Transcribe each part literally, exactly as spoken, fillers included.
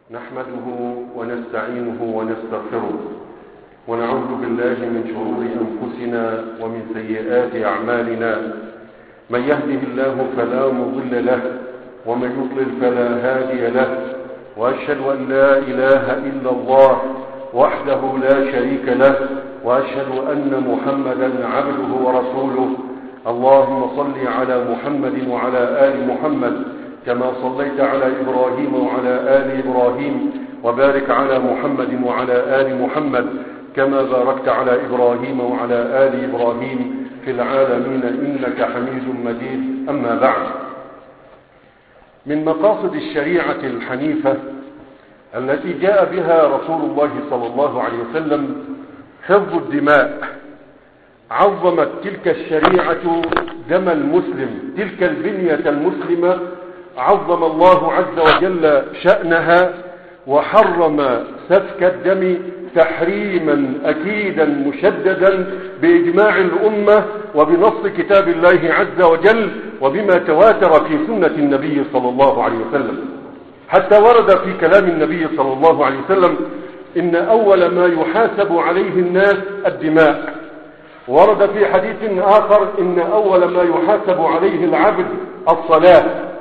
نحمده ونستعينه ونستغفره ونعوذ بالله من شرور أنفسنا ومن سيئات أعمالنا. من يهده الله فلا مضل له ومن يضلل فلا هادي له، وأشهد أن لا إله إلا الله وحده لا شريك له، وأشهد أن محمدا عبده ورسوله. اللهم صل على محمد وعلى آل محمد كما صليت على إبراهيم وعلى آل إبراهيم، وبارك على محمد وعلى آل محمد كما باركت على إبراهيم وعلى آل إبراهيم في العالمين إنك حميد مجيد. أما بعد، من مقاصد الشريعة الحنيفة التي جاء بها رسول الله صلى الله عليه وسلم حفظ الدماء. عظمت تلك الشريعة دم المسلم، تلك البنية المسلمة عظم الله عز وجل شأنها وحرم سفك الدم تحريما أكيدا مشددا بإجماع الأمة وبنص كتاب الله عز وجل وبما تواتر في سنة النبي صلى الله عليه وسلم، حتى ورد في كلام النبي صلى الله عليه وسلم إن أول ما يحاسب عليه الناس الدماء. ورد في حديث آخر إن أول ما يحاسب عليه العبد الصلاة.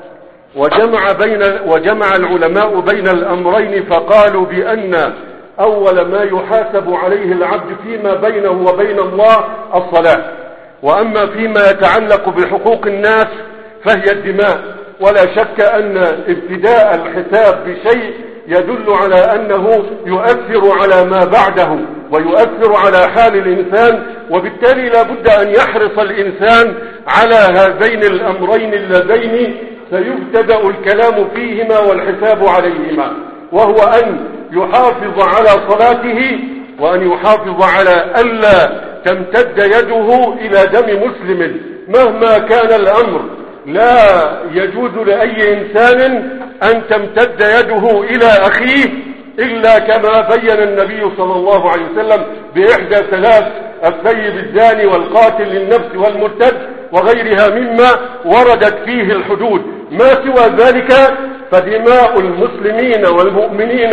وجمع, بين وجمع العلماء بين الأمرين فقالوا بأن أول ما يحاسب عليه العبد فيما بينه وبين الله الصلاة، وأما فيما يتعلق بحقوق الناس فهي الدماء. ولا شك أن ابتداء الحساب بشيء يدل على أنه يؤثر على ما بعده ويؤثر على حال الإنسان، وبالتالي لا بد أن يحرص الإنسان على هذين الأمرين اللذين سيبتدأ الكلام فيهما والحساب عليهما، وهو أن يحافظ على صلاته، وأن يحافظ على ألا تمتد يده إلى دم مسلم مهما كان الأمر. لا يجوز لأي إنسان أن تمتد يده إلى أخيه إلا كما بين النبي صلى الله عليه وسلم بإحدى ثلاث: الثيب الزاني والقاتل للنفس والمرتد وغيرها مما وردت فيه الحدود. ما سوى ذلك فدماء المسلمين والمؤمنين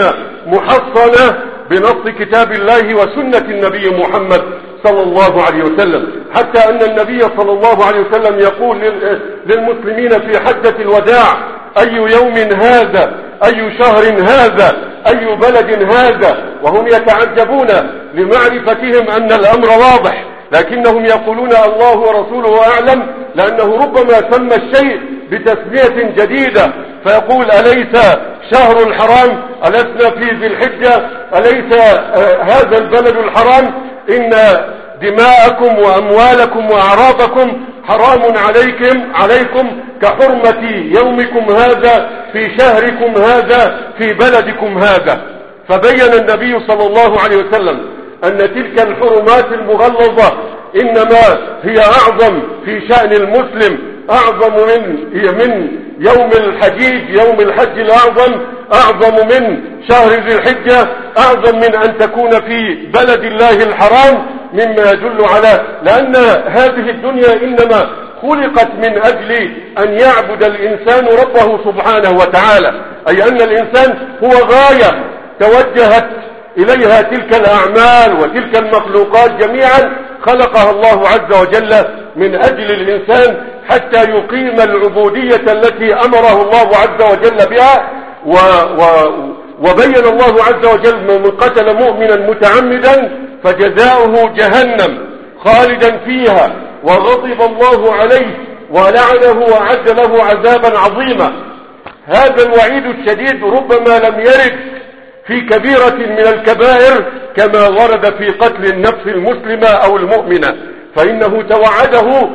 محصنة بنص كتاب الله وسنة النبي محمد صلى الله عليه وسلم، حتى أن النبي صلى الله عليه وسلم يقول للمسلمين في حجة الوداع: أي يوم هذا، أي شهر هذا، أي بلد هذا؟ وهم يتعجبون لمعرفتهم أن الأمر واضح، لكنهم يقولون الله ورسوله أعلم، لأنه ربما سمى الشيء بتسمية جديدة، فيقول: أليس شهر الحرام؟ ألسنا في ذي الحجة؟ أليس آه هذا البلد الحرام؟ إن دماءكم وأموالكم وأعراضكم حرام عليكم عليكم كحرمة يومكم هذا في شهركم هذا في بلدكم هذا. فبين النبي صلى الله عليه وسلم أن تلك الحرمات المغلظة إنما هي أعظم في شأن المسلم، أعظم من من يوم الحجيج، يوم الحج الأعظم، أعظم من شهر ذي الحجة، أعظم من أن تكون في بلد الله الحرام، مما يدل على لأن هذه الدنيا إنما خلقت من أجل أن يعبد الإنسان ربه سبحانه وتعالى، أي أن الإنسان هو غاية توجهت إليها تلك الأعمال وتلك المخلوقات جميعا خلقها الله عز وجل من أجل الإنسان حتى يقيم العبودية التي أمره الله عز وجل بها. و و وبين الله عز وجل من قتل مؤمنا متعمدا فجزاؤه جهنم خالدا فيها وغضب الله عليه ولعنه وأعد له عذابا عظيما. هذا الوعيد الشديد ربما لم يرد في كبيرة من الكبائر كما ورد في قتل النفس المسلمة أو المؤمنة، فإنه توعده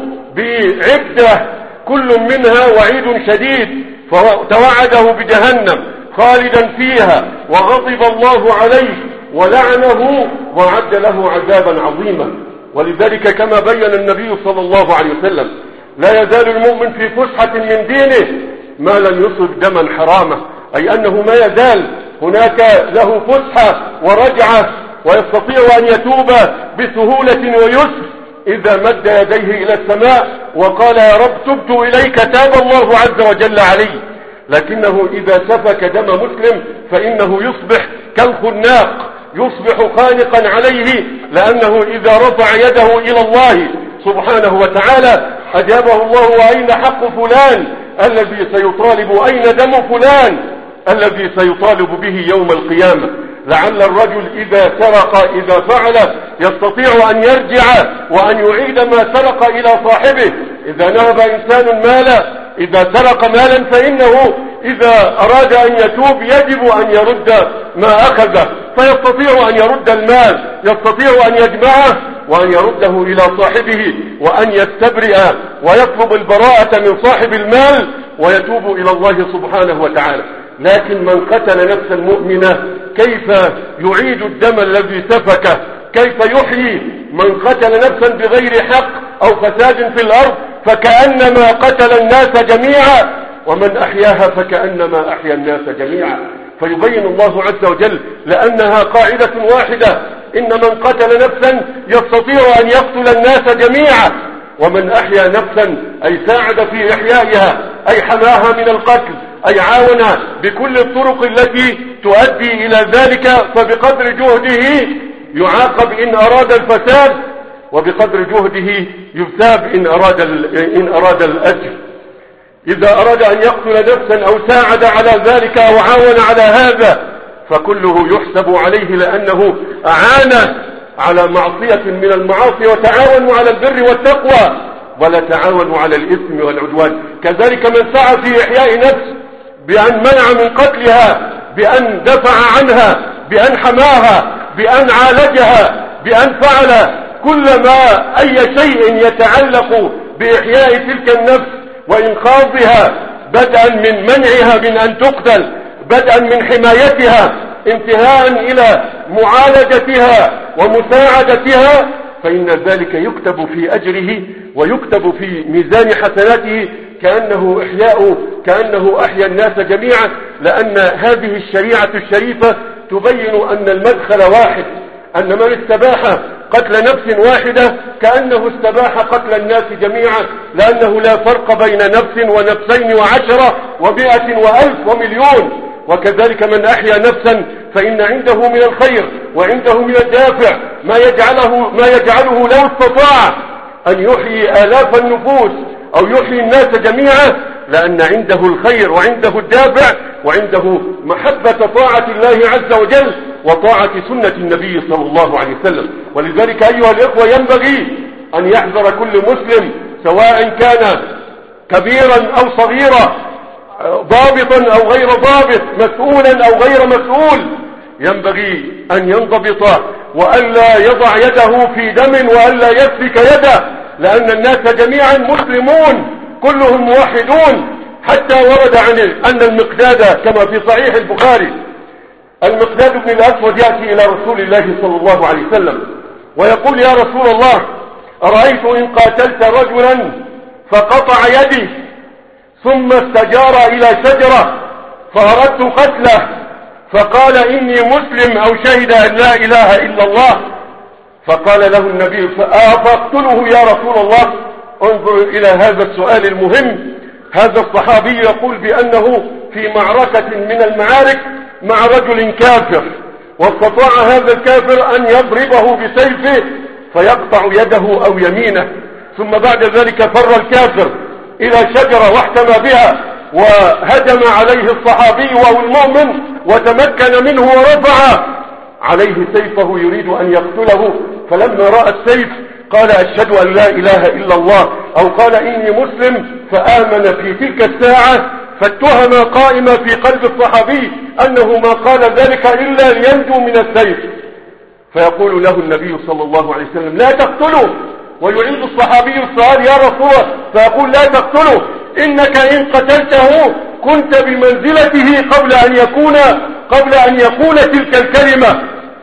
بعدة كل منها وعيد شديد، فتوعده بجهنم خالدا فيها وغضب الله عليه ولعنه وأعد له عذابا عظيما. ولذلك كما بين النبي صلى الله عليه وسلم: لا يزال المؤمن في فسحة من دينه ما لم يصب دما حراما، أي أنه ما يزال هناك له فسحة ورجعة ويستطيع أن يتوب بسهولة ويسر إذا مد يديه إلى السماء وقال: يا رب تبت إليك، تاب الله عز وجل عليه. لكنه إذا سفك دم مسلم فإنه يصبح كالخناق، يصبح خانقا عليه، لأنه إذا رفع يده إلى الله سبحانه وتعالى أجابه الله: وأين حق فلان الذي سيطالب، أين دم فلان الذي سيطالب به يوم القيامة. لعل الرجل إذا سرق، إذا فعل، يستطيع أن يرجع وأن يعيد ما سرق إلى صاحبه. إذا نهب إنسان مالا، إذا سرق مالا، فإنه إذا أراد أن يتوب يجب أن يرد ما أخذه، فيستطيع أن يرد المال، يستطيع أن يجمعه وأن يرده إلى صاحبه وأن يستبرئ ويطلب البراءة من صاحب المال ويتوب إلى الله سبحانه وتعالى. لكن من قتل نفسا مؤمنة كيف يعيد الدم الذي سفكه؟ كيف يحيي من قتل نفسا بغير حق أو فساد في الأرض؟ فكأنما قتل الناس جميعا، ومن أحياها فكأنما أحيا الناس جميعا. فيبين الله عز وجل لأنها قاعدة واحدة: إن من قتل نفسا يستطيع أن يقتل الناس جميعا، ومن أحيا نفسا أي ساعد في إحيائها، أي حماها من القتل، أي عاون بكل الطرق التي تؤدي إلى ذلك، فبقدر جهده يعاقب إن أراد الفساد، وبقدر جهده يثاب إن أراد, إن أراد الأجر. إذا أراد أن يقتل نفسا أو ساعد على ذلك أو عاون على هذا فكله يحسب عليه، لأنه أعان على معصية من المعاصي. وتعاونوا على البر والتقوى ولا تعاونوا على الإثم والعدوان. كذلك من سعى في إحياء نفس بأن منع من قتلها، بأن دفع عنها، بأن حماها، بأن عالجها، بأن فعل كل ما أي شيء يتعلق بإحياء تلك النفس وإنقاذها، بدءا من منعها من أن تقتل، بدءا من حمايتها، انتهاء إلى معالجتها ومساعدتها، فإن ذلك يكتب في أجره ويكتب في ميزان حسناته كأنه إحياء كأنه أحيا الناس جميعا. لأن هذه الشريعة الشريفة تبين أن المدخل واحد، أن من استباح قتل نفس واحدة كأنه استباح قتل الناس جميعا، لأنه لا فرق بين نفس ونفسين وعشرة ومائة وألف ومليون. وكذلك من أحيا نفسا فإن عنده من الخير وعنده من الدافع ما يجعله, ما يجعله لو استطاع أن يحيي آلاف النفوس أو يحيي الناس جميعا، لأن عنده الخير وعنده الدافع وعنده محبة طاعة الله عز وجل وطاعة سنة النبي صلى الله عليه وسلم. ولذلك أيها الإخوة ينبغي أن يحذر كل مسلم سواء كان كبيرا أو صغيرا، ضابطا أو غير ضابط، مسؤولا أو غير مسؤول، ينبغي أن ينضبط وألا يضع يده في دم وألا يسفك يده، لأن الناس جميعا مسلمون كلهم موحدون. حتى ورد عن أن المقداد كما في صحيح البخاري، المقداد بن الأسود يأتي إلى رسول الله صلى الله عليه وسلم ويقول: يا رسول الله، أرأيت إن قاتلت رجلا فقطع يدي ثم استجار إلى شجرة فأردت قتله فقال: إني مسلم أو شهد أن لا إله إلا الله. فقال له النبي: فأقتله يا رسول الله؟ انظر إلى هذا السؤال المهم. هذا الصحابي يقول بأنه في معركة من المعارك مع رجل كافر، واستطاع هذا الكافر أن يضربه بسيفه فيقطع يده أو يمينه، ثم بعد ذلك فر الكافر إلى شجرة واحتمى بها وهجم عليه الصحابي وهو المؤمن وتمكن منه ورفع عليه سيفه يريد أن يقتله، فلما رأى السيف قال: أشهد أن لا إله إلا الله، أو قال: إني مسلم، فآمن في تلك الساعة. فالتهم قائمة في قلب الصحابي أنه ما قال ذلك إلا لينجو من السيف. فيقول له النبي صلى الله عليه وسلم: لا تقتله. ويعيد الصحابي السؤال: يا رسول الله، فيقول: لا تقتله، إنك إن قتلته كنت بمنزلته قبل أن يكون قبل أن يقول تلك الكلمة.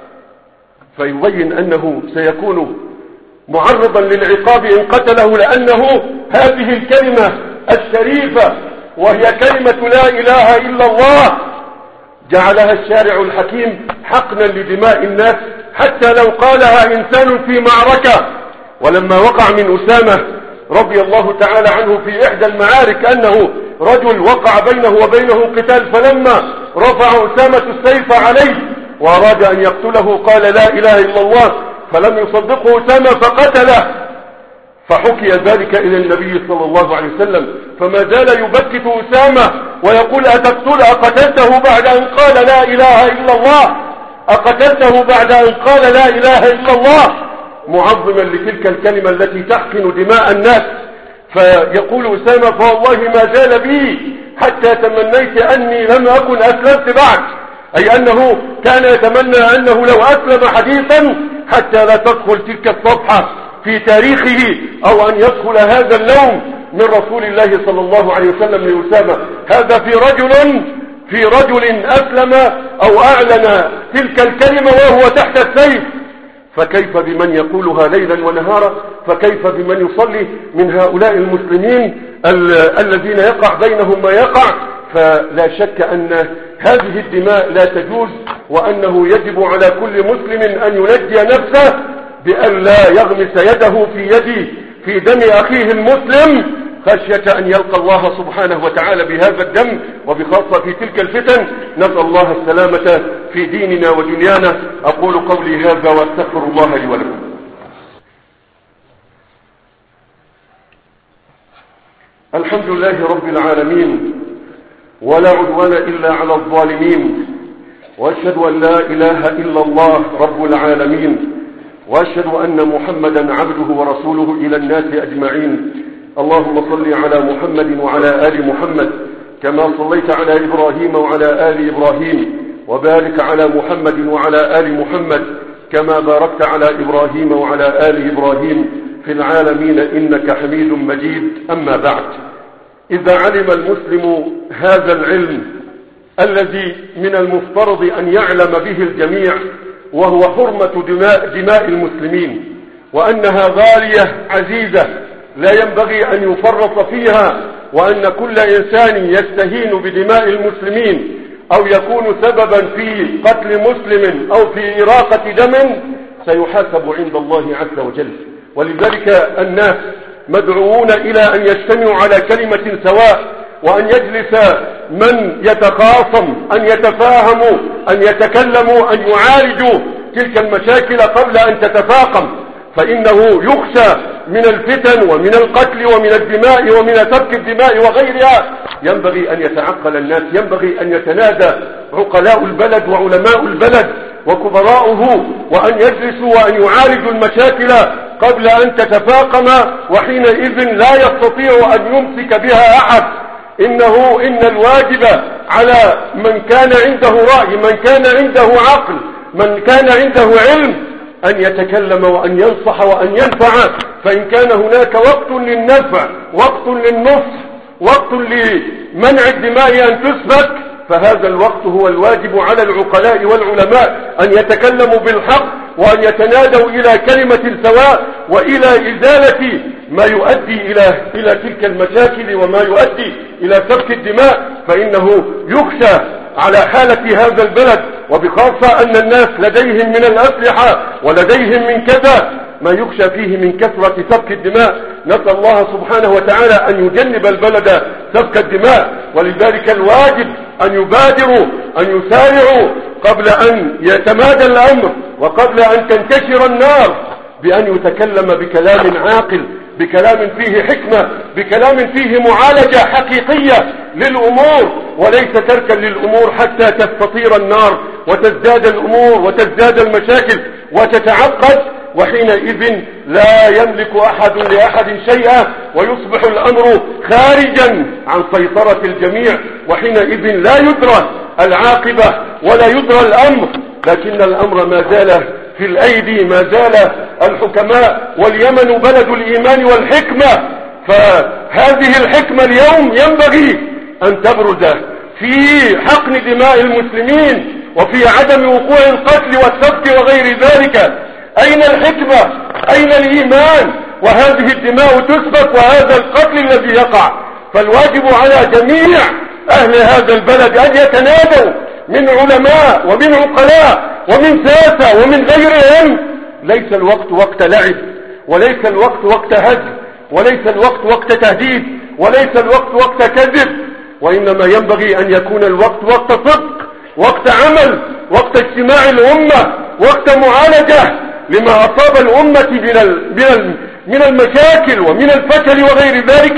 فيبين أنه سيكون معرضا للعقاب إن قتله، لأنه هذه الكلمة الشريفة وهي كلمة لا إله إلا الله جعلها الشارع الحكيم حقنا لدماء الناس حتى لو قالها إنسان في معركة. ولما وقع من أسامة رضي الله تعالى عنه في إحدى المعارك أنه رجل وقع بينه وبينه قتال، فلما رفع أسامة السيف عليه وأراد أن يقتله قال لا إله إلا الله، فلم يصدقه أسامة فقتله، فحكي ذلك إلى النبي صلى الله عليه وسلم، فما زال يبكت أسامة ويقول أتقتل أقتلته بعد أن قال لا إله إلا الله، أقتلته بعد أن قال لا إله إلا الله، معظما لتلك الكلمة التي تحقن دماء الناس. فيقول أسامة فوالله ما زال بي حتى تمنيت أني لم أكن أسلمت بعد، أي أنه كان يتمنى أنه لو أسلم حديثا حتى لا تدخل تلك الصفحة في تاريخه أو أن يدخل هذا اللوم من رسول الله صلى الله عليه وسلم لأسامة. هذا في رجل في رجل أسلم أو أعلن تلك الكلمة وهو تحت السيف، فكيف بمن يقولها ليلا ونهارا؟ فكيف بمن يصلي من هؤلاء المسلمين الذين يقع بينهم ما يقع؟ فلا شك أن هذه الدماء لا تجوز، وأنه يجب على كل مسلم أن ينجي نفسه بأن لا يغمس يده في يد في دم أخيه المسلم خشية أن يلقى الله سبحانه وتعالى بهذا الدم، وبخاصة في تلك الفتن. نسأل الله السلامة في ديننا ودنيانا. أقول قولي هذا وأستغفر الله لي ولكم. الحمد لله رب العالمين، ولا عدوان إلا على الظالمين، وأشهد أن لا إله إلا الله رب العالمين، وأشهد أن محمدا عبده ورسوله إلى الناس أجمعين. اللهم صل على محمد وعلى آل محمد كما صليت على إبراهيم وعلى آل إبراهيم، وبارك على محمد وعلى آل محمد كما باركت على إبراهيم وعلى آل إبراهيم في العالمين إنك حميد مجيد. أما بعد، إذا علم المسلم هذا العلم الذي من المفترض أن يعلم به الجميع، وهو حرمة دماء, دماء المسلمين، وأنها غالية عزيزة لا ينبغي أن يفرط فيها، وأن كل إنسان يستهين بدماء المسلمين أو يكون سببا في قتل مسلم أو في إراقة دم سيحاسب عند الله عز وجل. ولذلك الناس مدعوون إلى أن يجتمعوا على كلمة سواء، وأن يجلس من يتخاصم، أن يتفاهموا، أن يتكلموا، أن يعالجوا تلك المشاكل قبل أن تتفاقم، فإنه يخشى من الفتن ومن القتل ومن الدماء ومن سفك الدماء وغيرها. ينبغي أن يتعقل الناس، ينبغي أن يتنادى عقلاء البلد وعلماء البلد وكبراؤه، وأن يجلسوا وأن يعالجوا المشاكل قبل أن تتفاقم، وحينئذ لا يستطيع أن يمسك بها أحد. إنه إن الواجب على من كان عنده رأي، من كان عنده عقل، من كان عنده علم أن يتكلم وأن ينصح وأن ينفع. فإن كان هناك وقت للنفع، وقت للنصح، وقت لمنع الدماء أن تسفك، فهذا الوقت هو الواجب على العقلاء والعلماء أن يتكلموا بالحق، وأن يتنادوا إلى كلمة سواء، وإلى إزالة ما يؤدي إلى إلى تلك المشاكل وما يؤدي إلى سفك الدماء. فإنه يخشى على حالة هذا البلد، وبخاصة أن الناس لديهم من الأسلحة ولديهم من كذا ما يخشى فيه من كثرة سفك الدماء. نسأل الله سبحانه وتعالى أن يجنب البلد سفك الدماء. ولذلك الواجب أن يبادروا، أن يسارعوا قبل أن يتمادى الأمر وقبل أن تنتشر النار، بأن يتكلم بكلام عاقل، بكلام فيه حكمة، بكلام فيه معالجة حقيقية للأمور، وليس تركا للأمور حتى تستطير النار وتزداد الأمور وتزداد المشاكل وتتعقد، وحينئذ لا يملك أحد لأحد شيئا، ويصبح الأمر خارجا عن سيطرة الجميع، وحينئذ لا يدرى العاقبة ولا يدرى الأمر. لكن الأمر ما زال في الأيدي، ما زال الحكماء، واليمن بلد الإيمان والحكمة. فهذه الحكمة اليوم ينبغي أن تبرز في حقن دماء المسلمين وفي عدم وقوع القتل والسفك وغير ذلك. أين الحكمة؟ أين الإيمان وهذه الدماء تسفك وهذا القتل الذي يقع؟ فالواجب على جميع أهل هذا البلد أن يتنادوا من علماء ومن عقلاء ومن ساسة ومن غيرهم. ليس الوقت وقت لعب، وليس الوقت وقت هزل، وليس الوقت وقت تهديد، وليس الوقت وقت كذب، وإنما ينبغي أن يكون الوقت وقت صدق، وقت عمل، وقت اجتماع الأمة، وقت معالجة لما أصاب الأمة من من المشاكل ومن الفشل وغير ذلك،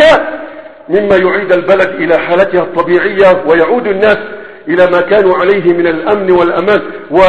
مما يعيد البلد إلى حالتها الطبيعية، ويعود الناس إلى ما كانوا عليه من الأمن والأمان،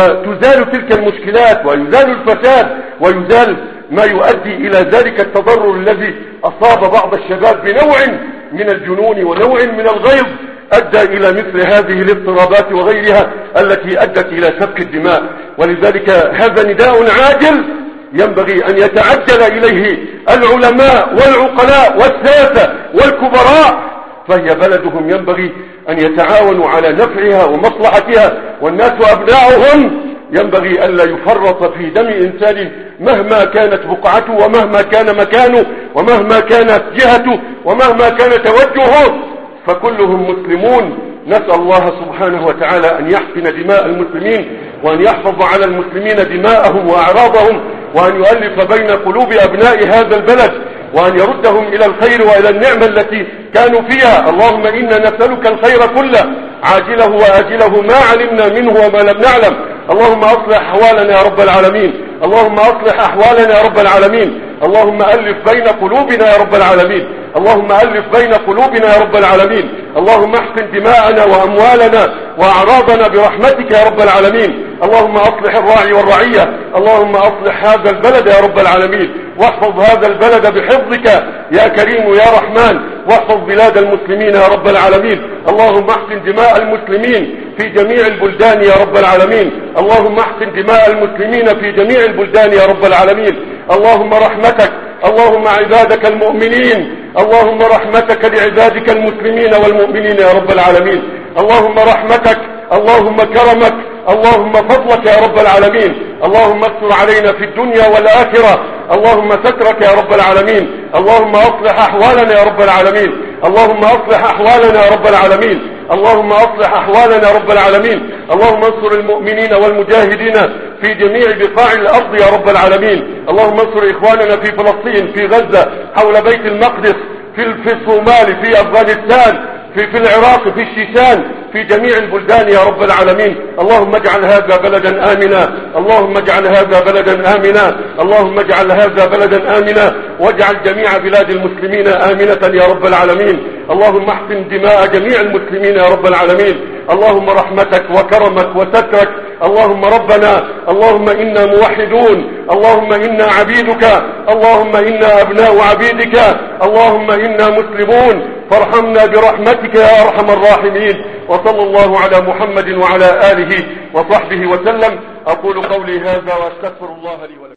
وتزال تلك المشكلات، ويزال الفساد، ويزال ما يؤدي إلى ذلك التضرر الذي أصاب بعض الشباب بنوع من الجنون ونوع من الغيظ أدى إلى مثل هذه الاضطرابات وغيرها التي أدت إلى سفك الدماء. ولذلك هذا نداء عاجل ينبغي أن يتعجل إليه العلماء والعقلاء والساسة والكبراء، فهي بلدهم ينبغي أن يتعاونوا على نفعها ومصلحتها، والناس أبناؤهم ينبغي ألا يفرط في دم إنسان مهما كانت بقعته، ومهما كان مكانه، ومهما كانت جهته، ومهما كان توجهه، فكلهم مسلمون. نسأل الله سبحانه وتعالى أن يحقن دماء المسلمين، وأن يحفظ على المسلمين دماءهم وأعراضهم، وأن يؤلف بين قلوب أبناء هذا البلد، وأن يردهم إلى الخير وإلى النعمة التي كانوا فيها. اللهم إنا نسألك الخير كله عاجله وآجله ما علمنا منه وما لم نعلم. اللهم أصلح أحوالنا يا رب العالمين، اللهم أصلح أحوالنا يا رب العالمين، اللهم ألف بين قلوبنا يا رب العالمين، اللهم ألف بين قلوبنا يا رب العالمين، اللهم احقن دماءنا وأموالنا وأعراضنا برحمتك يا رب العالمين. اللهم أصلح الراعي والرعية، اللهم أصلح هذا البلد يا رب العالمين، واحفظ هذا البلد بحفظك يا كريم يا رحمن، واحفظ بلاد المسلمين يا رب العالمين. اللهم احقن دماء المسلمين في جميع البلدان يا رب العالمين، اللهم احقن دماء المسلمين في جميع البلدان يا رب العالمين. اللهم رحمتك، اللهم عبادك المؤمنين، اللهم رحمتك لعبادك المسلمين والمؤمنين يا رب العالمين. اللهم رحمتك، اللهم كرمك، اللهم فضلك يا رب العالمين. اللهم استر علينا في الدنيا والآخرة، اللهم سترك يا رب العالمين. اللهم أصلح أحوالنا يا رب العالمين، اللهم أصلح أحوالنا يا رب العالمين، اللهم أصلح أحوالنا يا رب العالمين. اللهم انصر المؤمنين والمجاهدين في جميع بقاع الأرض يا رب العالمين. اللهم انصر إخواننا في فلسطين، في غزة، حول بيت المقدس، في في الصومال، في أفغانستان، في في العراق، في الشيشان، في جميع البلدان يا رب العالمين. اللهم اجعل هذا بلدا آمنا، اللهم اجعل هذا بلدا آمنا، اللهم اجعل هذا بلدا آمنا، واجعل جميع بلاد المسلمين آمنة يا رب العالمين. اللهم احقن دماء جميع المسلمين يا رب العالمين. اللهم رحمتك وكرمك وسترك، اللهم ربنا، اللهم إنا موحدون، اللهم إنا عبيدك، اللهم إنا أبناء عبيدك، اللهم إنا مسلمون، فارحمنا برحمتك يا أرحم الراحمين. وصلى الله على محمد وعلى آله وصحبه وسلم. أقول قولي هذا وأستغفر الله لي ولكم.